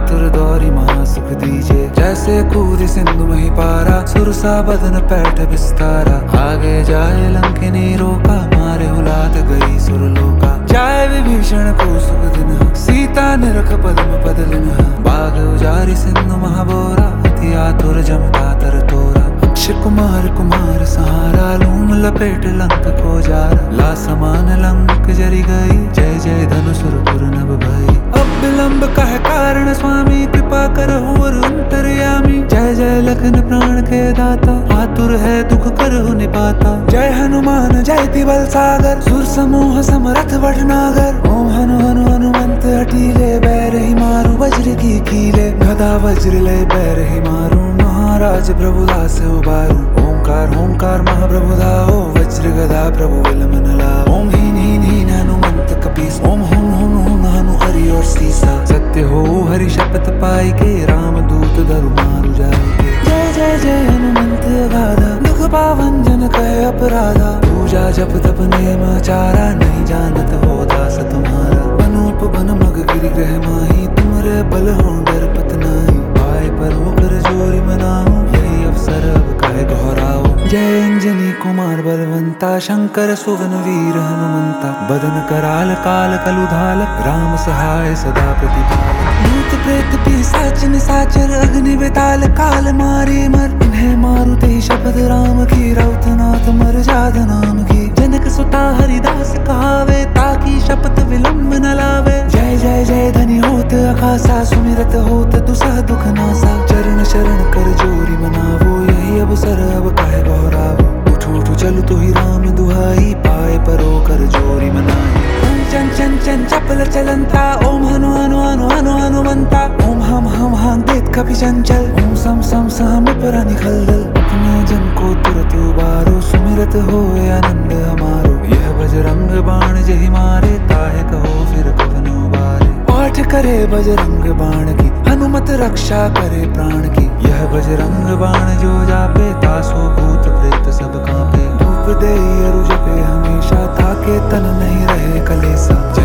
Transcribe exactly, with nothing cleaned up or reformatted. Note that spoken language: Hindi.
आतुर दौरी महासुख दीजे। जैसे कूद सिंधु मही पारा, सुरसा बदन पैठ बिस्तारा। आगे जाए लंकिनी रोका, मारे हुलात गई सुरलोका। जाए विभीषण को सुख दिन, सीता निरख पद्म पद लिन। बाग उजारी सिंधु महाबोरा, अति आतुर जमता तर तोरा। अक्षय कुमार कुमार सहारा, लूम लपेट लंक को जारा। ला समान लंक जरी गई, जय जय धनु सुरपुर नभ भई। अब विलंब कह कारण स्वामी, कृपा करहु और अंतर्यामी। जय जय लखन प्राण के दाता, आतुर है दुख करहु निपाता। जय हनुमान जय तिबल सागर, सुर समूह समरथ वडनागर। ओम हनु हनु हनुमंत हठीले, बैर ही मारू वज्र की कीले। गदा वज्र लय बैर ही मारू, महाराज प्रभुदास उबारू। ओंकार ओंकार महाप्रभु धाओ, वज्र गदा प्रभु विलमन लाओ। ओम हीन हीन हीन हनुमंत कपीस, ओम हुम हुम हुम हनु हरि और सीसा। सत्य हो हरि शपथ पाई के, राम दूत धरु मारु जाए। जय जय जय हनुमंत अगाधा, दुख पावन जन कहे अपराधा। पूजा जप तप नेम आचारा, नहीं जानत हो दास तुम्हारा। बनूप बन मग गिरि ग्रह माही, तुमरे बल हो डरपत नाही। पाए पर होकर जोरी मनाओ, यही अवसर अब कहे घोराओ। जय अंजनी कुमार बलवंता, शंकर सुवन वीर हनुमंता। बदन कराल काल कलुधाल, राम सहाय सदा प्रतिपाल। भूत प्रेत पिशाच निशाचर, अग्नि बेताल काल मारे मर। इन्हें मारुते शपथ राम की, रौतनाथ मर जात नाम की। जनक सुता हरिदास कहावे, ताकि शपथ विलंब न लावे। जय जय जय धनी होत अकासा, सुमिरत होत दुसह दुख नासा। चरण शरण कर जोरी मनावो, यही अवसर अब काहे बहुरावो। उठ उठ चल तो ही राम दुहाई, पाए परो कर जोरी मनाई। ओम चन चन चन चपल चलंता, ओम हनु हनु हनु हनु हनुमंता। ओम हम हम हम देत कपि चंचल, ओम सम सम सम पर निखलदल। अपने जन को तुरत उबारो, सुमिरत होए आनंद हमारो। यह बजरंग बाण जहि मारे, ताहे कहो फिर कवन उबारे। पाठ करे बजरंग बाण की, हनुमत रक्षा करे प्राण की। यह बजरंग बाण जो जापे, तासो भूत प्रेत सब कांपे। धूप दे अरु जपे हमेशा, ताके तन नहीं रहे कलेसा।